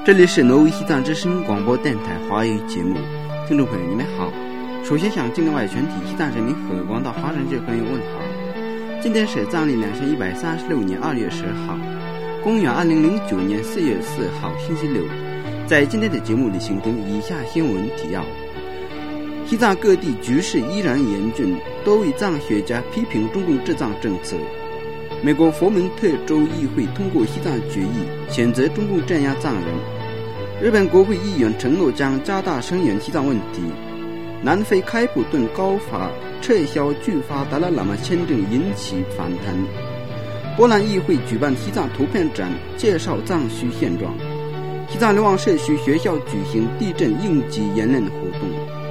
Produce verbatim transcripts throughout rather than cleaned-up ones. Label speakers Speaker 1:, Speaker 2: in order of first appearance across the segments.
Speaker 1: 这里是挪威西藏之声广播电台华语节目，听众朋友你们好。首先向境内外全体西藏人民和广大华人界朋友问好。今天是藏历两千一百三十六年二月十号，公元二零零九年四月四号星期六。在今天的节目里，请听以下新闻提要。西藏各地局势依然严峻，多位藏学家批评中共治藏政策。美国佛蒙特州议会通过西藏决议，谴责中共镇压藏人。日本国会议员承诺将加大声援西藏问题。南非开普敦高法撤销拒发达赖喇嘛签证引起反弹。波兰议会举办西藏图片展，介绍藏区现状。西藏流亡社区学校举行地震应急演练活动。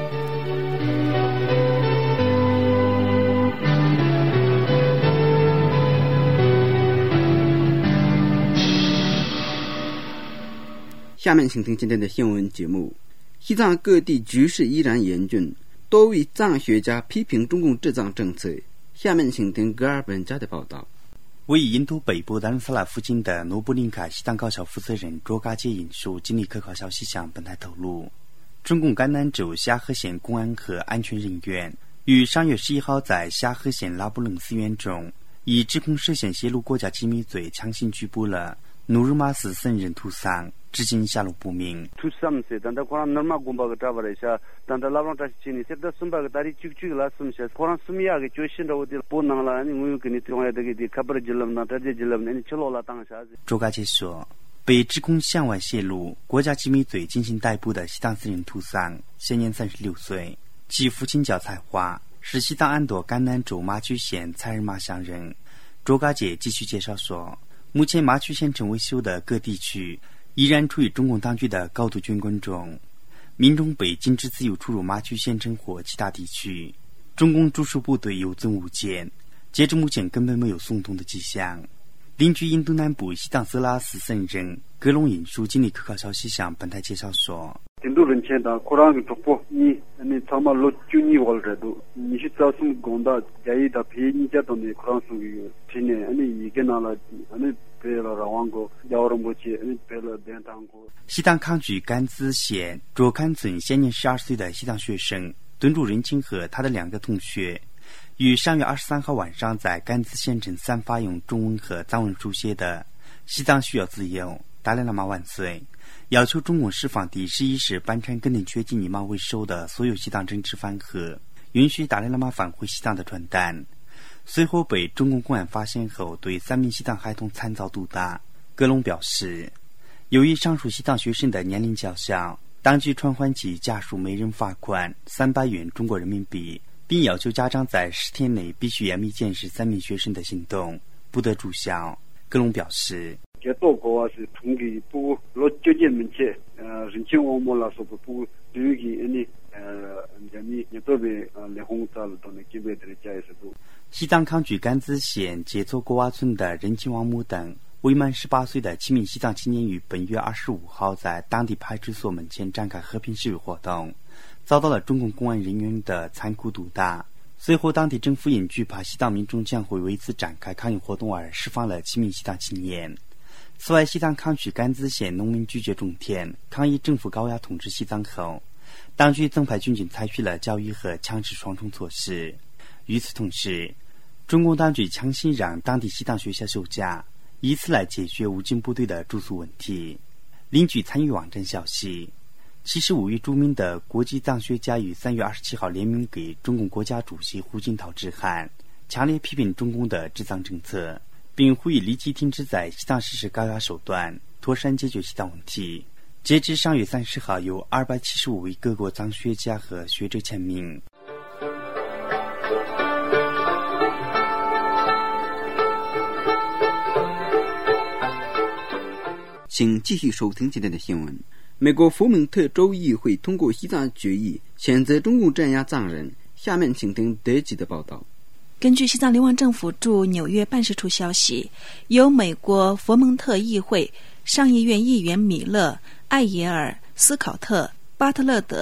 Speaker 1: 下面请听今天的新闻节目。西藏各地局势依然严峻，多位藏学家批评中共治藏政策。下面请听格尔本家的报道。
Speaker 2: 位于印度北部达兰萨拉附近的诺布林卡西藏高校负责人卓嘎杰引述经历可靠消息向本台透露，中共甘南州虾河县公安和安全人员于上月十一号在虾河县拉布楞寺院中，以指控涉嫌泄露国家机密罪强行拘捕了努日玛斯僧人图桑，至今下落不明。周嘎杰说，被指控向外泄露国家机密罪进行逮捕的西藏僧人图桑，现年三十六岁，其父亲叫蔡华，是西藏安朵甘南州马曲县蔡日玛乡人。周嘎杰继续介绍说，目前马曲县城维修的各地区依然处于中共当局的高度军管中，民众被禁止自由出入马曲县城或其他地区。中共驻守部队有增无减，截至目前根本没有松动的迹象。邻居印度南部西藏色拉斯僧人格隆引述经历可靠消息向本台介绍说，
Speaker 3: 印度人前的库朗的突破，你你他妈落就你wal着都，你是造成广大家里的陪你家的那库朗属于今年你一个拿了，你背了让王国，要人不去，你背了点糖果。
Speaker 2: 西藏康举甘孜县卓坎村现年十二岁的西藏学生敦珠仁清和他的两个同学，于上月二十三号晚上在甘孜县城散发用中文和藏文书写的“西藏需要自由，达赖喇嘛万岁”，要求中共释放第十一世班禅根定觉吉尼玛为首的所有西藏政治犯和允许达赖喇嘛返回西藏的传单。随后被中共公安发现后，对三名西藏孩童惨遭毒打。格隆表示，由于上述西藏学生的年龄较小，当局传唤其家属每人罚款三百元中国人民币，并要求家长在十天内必须严密监视三名学生的行动，不得住校。格隆表示，
Speaker 3: 这多个是通给不落九件门前，呃，人情我们来说不不对于你呃，人民也特别呃，连红早了到那基本的家也是都。
Speaker 2: 西藏康举甘孜县杰措国瓦村的任金王母等未满十八岁的七名西藏青年于本月二十五号在当地派出所门前展开和平示威活动，遭到了中共公安人员的残酷毒打。随后当地政府因惧怕西藏民众将会为此展开抗议活动而释放了七名西藏青年。此外，西藏康举甘孜县农民拒绝种田，抗议政府高压统治西藏后，当局增派军警采取了教育和强制双重措施。与此同时，中共当局强行让当地西藏学校休假，以此来解决武警部队的住宿问题。另据参与网站消息，七十五位著名的国际藏学家于三月二十七号联名给中共国家主席胡锦涛致函，强烈批评中共的治藏政策，并呼吁立即停止在西藏实施高压手段，妥善解决西藏问题。截至上月三十号，有二百七十五位各国藏学家和学者签名。
Speaker 1: 请继续收听今天的新闻。美国佛蒙特州议会通过西藏决议，谴责中共镇压藏人。下面请听德吉的报道。
Speaker 4: 根据西藏流亡政府驻纽约办事处消息，由美国佛蒙特议会上议院议员米勒、艾耶尔、斯考特、巴特勒德、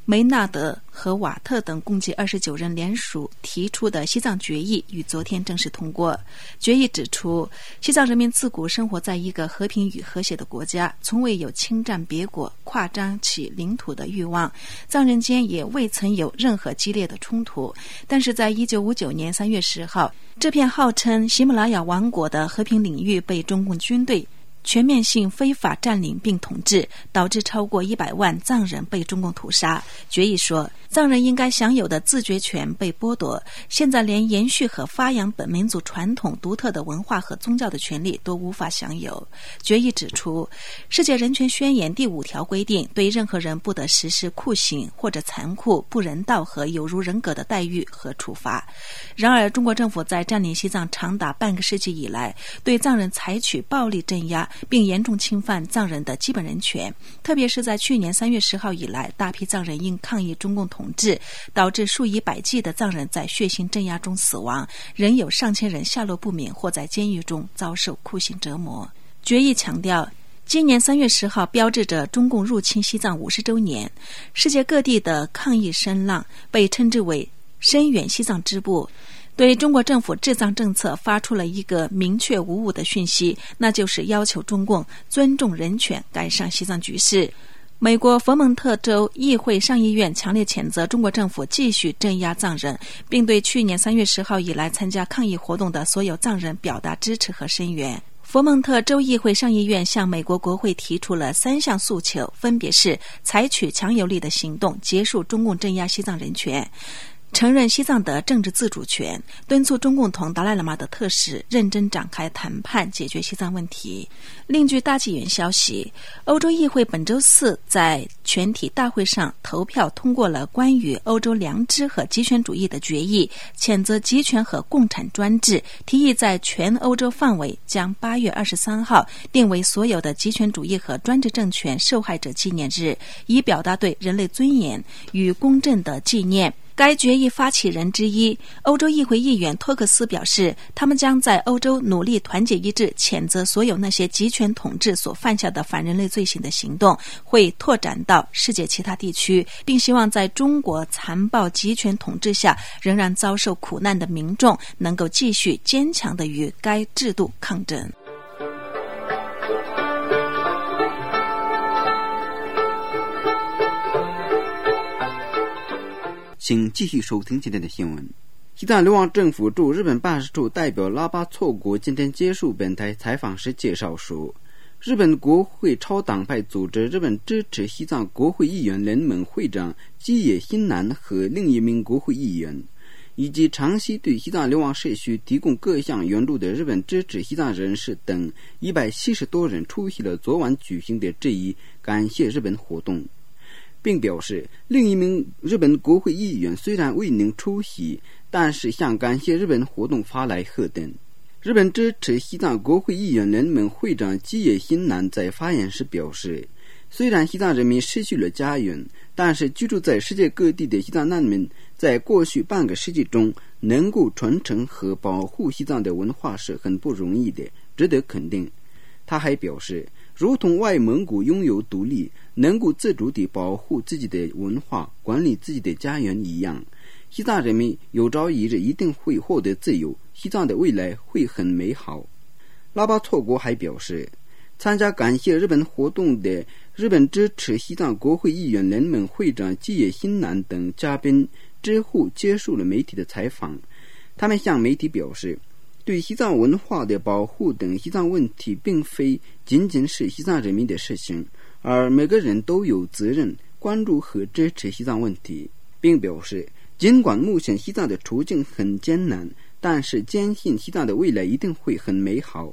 Speaker 4: 梅纳德和瓦特等共计二十九人联署提出的西藏决议于昨天正式通过。决议指出，西藏人民自古生活在一个和平与和谐的国家，从未有侵占别国、扩张其领土的欲望，藏人间也未曾有任何激烈的冲突。但是在一九五九年三月十号，这片号称喜马拉雅王国的和平领域被中共军队全面性非法占领并统治，导致超过一百万藏人被中共屠杀。决议说，藏人应该享有的自决权被剥夺，现在连延续和发扬本民族传统独特的文化和宗教的权利都无法享有。决议指出，世界人权宣言第五条规定，对任何人不得实施酷刑或者残酷、不人道和有辱人格的待遇和处罚。然而，中国政府在占领西藏长达半个世纪以来，对藏人采取暴力镇压，并严重侵犯藏人的基本人权。特别是在去年三月十号以来，大批藏人因抗议中共统治，导致数以百计的藏人在血腥镇压中死亡，仍有上千人下落不明或在监狱中遭受酷刑折磨。决议强调，今年三月十号标志着中共入侵西藏五十周年，世界各地的抗议声浪被称之为声援西藏支部，对中国政府治藏政策发出了一个明确无误的讯息，那就是要求中共尊重人权，改善西藏局势。美国佛蒙特州议会上议院强烈谴责中国政府继续镇压藏人，并对去年三月十号以来参加抗议活动的所有藏人表达支持和声援。佛蒙特州议会上议院向美国国会提出了三项诉求，分别是采取强有力的行动，结束中共镇压西藏人权，承认西藏的政治自主权，敦促中共同达赖喇嘛的特使认真展开谈判，解决西藏问题。另据大纪元消息，欧洲议会本周四在全体大会上投票通过了关于欧洲良知和极权主义的决议，谴责极权和共产专制，提议在全欧洲范围将八月二十三号定为所有的极权主义和专制政权受害者纪念日，以表达对人类尊严与公正的纪念。该决议发起人之一，欧洲议会议员托克斯表示，他们将在欧洲努力团结一致，谴责所有那些极权统治所犯下的反人类罪行的行动，会拓展到世界其他地区，并希望在中国残暴极权统治下仍然遭受苦难的民众能够继续坚强地与该制度抗争。
Speaker 1: 请继续收听今天的新闻。西藏流亡政府驻日本办事处代表拉巴措国今天接受本台采访时介绍说，日本国会超党派组织日本支持西藏国会议员联盟会长基野新男和另一名国会议员，以及长期对西藏流亡社区提供各项援助的日本支持西藏人士等一百七十多人出席了昨晚举行的这一感谢日本活动，并表示另一名日本国会议员虽然未能出席，但是向感谢日本活动发来贺电。日本支持西藏国会议员联盟会长基野新男在发言时表示，虽然西藏人民失去了家园，但是居住在世界各地的西藏难民在过去半个世纪中能够传承和保护西藏的文化是很不容易的，值得肯定。他还表示，如同外蒙古拥有独立，能够自主地保护自己的文化，管理自己的家园一样，西藏人民有朝一日一定会获得自由，西藏的未来会很美好。拉巴措国还表示，参加感谢日本活动的日本支持西藏国会议员联盟会长基野新男等嘉宾之后接受了媒体的采访，他们向媒体表示，对西藏文化的保护等西藏问题并非仅仅是西藏人民的事情，而每个人都有责任关注和支持西藏问题，并表示尽管目前西藏的处境很艰难，但是坚信西藏的未来一定会很美好。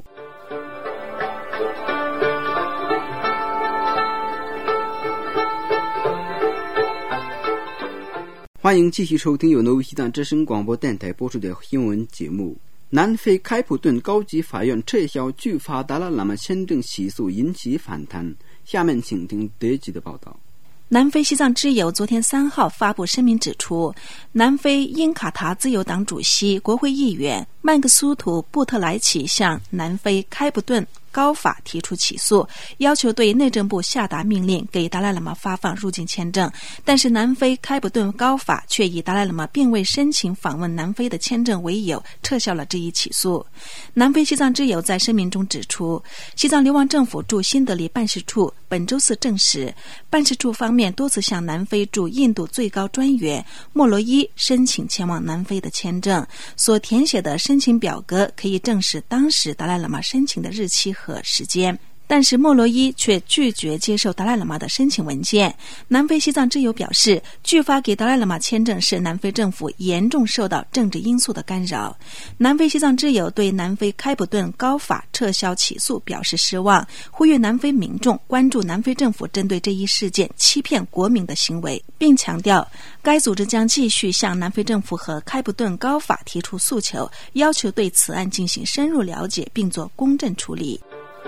Speaker 1: 欢迎继续收听由挪威西藏之声广播电台播出的新闻节目。南非开普敦高级法院撤销拒发达赖喇嘛签证起诉引起反弹，下面请听德籍的报道。
Speaker 4: 南非西藏之友昨天三号发布声明指出，南非因卡塔自由党主席、国会议员曼克苏图·布特莱奇向南非开普敦高法提出起诉，要求对内政部下达命令，给达赖喇嘛发放入境签证。但是南非开普敦高法却以达赖喇嘛并未申请访问南非的签证为由，撤销了这一起诉。南非西藏之友在声明中指出，西藏流亡政府驻新德里办事处本周四证实，办事处方面多次向南非驻印度最高专员莫罗伊申请前往南非的签证，所填写的申请表格可以证实当时达赖喇嘛申请的日期和时间。但是莫罗伊却拒绝接受达赖喇嘛的申请文件。南非西藏之友表示，拒发给达赖喇嘛签证是南非政府严重受到政治因素的干扰。南非西藏之友对南非开普敦高法撤销起诉表示失望，呼吁南非民众关注南非政府针对这一事件欺骗国民的行为，并强调该组织将继续向南非政府和开普敦高法提出诉求，要求对此案进行深入了解并做公正处理。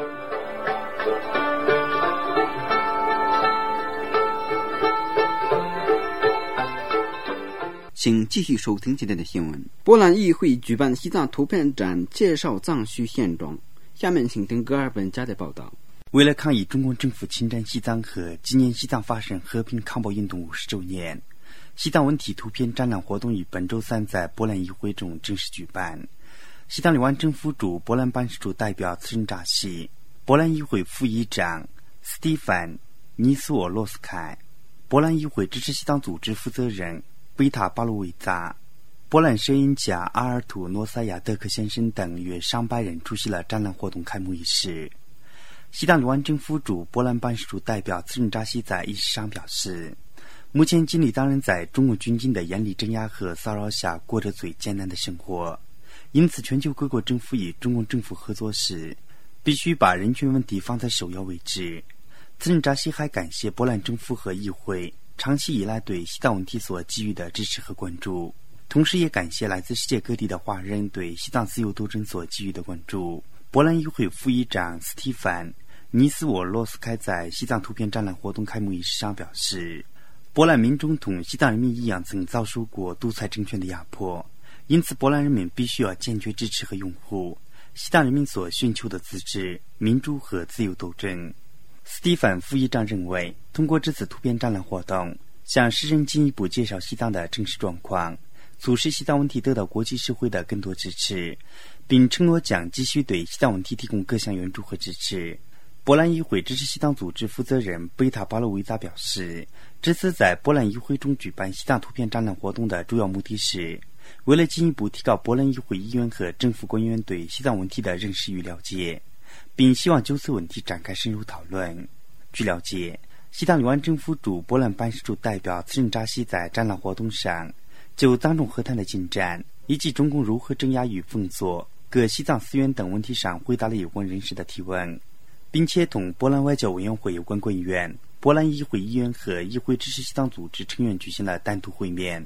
Speaker 1: 请继续收听今天的新闻。波兰议会举办西藏图片展，介绍藏区现状。下面请听戈尔本家的报道。
Speaker 2: 为了抗议中共政府侵占西藏和纪念西藏发生和平抗暴运动五十周年，西藏文体图片展览活动于本周三在波兰议会中正式举办。西藏流亡政府驻波兰办事处代表茨仁扎西、波兰议会副议长斯蒂凡·尼斯沃洛斯凯、波兰议会支持西藏组织负责人贝塔巴鲁维扎、波兰摄影家阿尔图诺萨亚德克先生等约上百人出席了展览活动开幕仪式。西藏流亡政府驻波兰办事处代表茨仁扎西在仪式上表示，目前经历当然在中共军警的严厉镇压和骚扰下过着最艰难的生活，因此全球各国政府与中共政府合作时必须把人权问题放在首要位置。茨仁扎西还感谢波兰政府和议会长期以来对西藏问题所给予的支持和关注，同时也感谢来自世界各地的华人对西藏自由斗争所给予的关注。波兰议会副议长斯蒂凡·尼斯沃洛斯凯在西藏图片展览活动开幕仪式上表示，波兰民众同西藏人民一样曾遭受过独裁政权的压迫，因此波兰人民必须要坚决支持和拥护西藏人民所寻求的自治、民主和自由斗争。斯蒂凡副议长认为，通过这次图片展览活动，向世人进一步介绍西藏的真实状况，促使西藏问题得到国际社会的更多支持，并承诺将继续对西藏问题提供各项援助和支持。波兰议会支持西藏组织负责人贝塔巴洛维扎表示，这次在波兰议会中举办西藏图片展览活动的主要目的是为了进一步提高波兰议会议员和政府官员对西藏问题的认识与了解，并希望就此问题展开深入讨论。据了解，西藏流亡政府驻波兰办事处代表茨仁扎西在展览活动上就藏中和谈的进展以及中共如何镇压与封锁各西藏寺院等问题上回答了有关人士的提问，并且同波兰外交委员会有关官员、波兰议会议员和议会支持西藏组织成员举行了单独会面。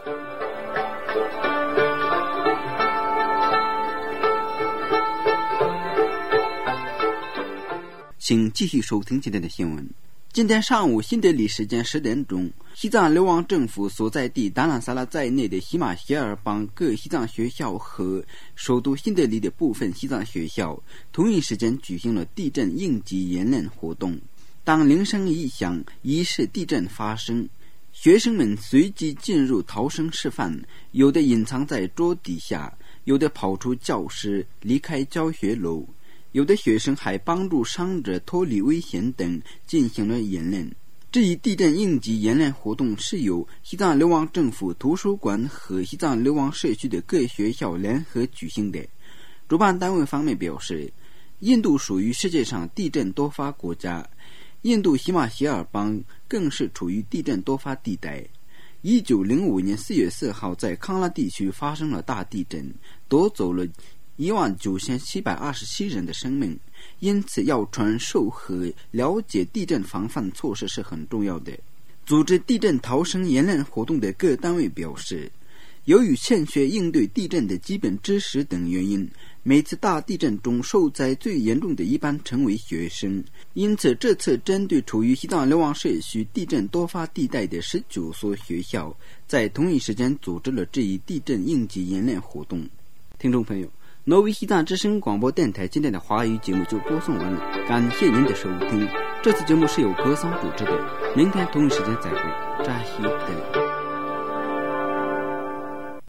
Speaker 1: 请继续收听今天的新闻。今天上午新德里时间十点钟，西藏流亡政府所在地达兰萨拉在内的喜马歇尔邦各西藏学校和首都新德里的部分西藏学校同一时间举行了地震应急演练活动。当铃声一响，疑似地震发生，学生们随即进入逃生示范，有的隐藏在桌底下，有的跑出教室离开教学楼，有的学生还帮助伤者脱离危险等进行了演练。这一地震应急演练活动是由西藏流亡政府图书馆和西藏流亡社区的各学校联合举行的。主办单位方面表示，印度属于世界上地震多发国家，印度喜马歇尔邦更是处于地震多发地带。一九零五年四月四号在康拉地区发生了大地震，夺走了一万九千七百二十七人的生命，因此要传授和了解地震防范措施是很重要的。组织地震逃生演练活动的各单位表示，由于欠缺应对地震的基本知识等原因，每次大地震中受灾最严重的一般成为学生，因此这次针对处于西藏流亡社区地震多发地带的十九所学校，在同一时间组织了这一地震应急演练活动。听众朋友， 挪威西藏之声广播电台今天的华语节目就播送完了，感谢您的收听。这次节目是由格桑主持的，明天同一时间再会，扎西德。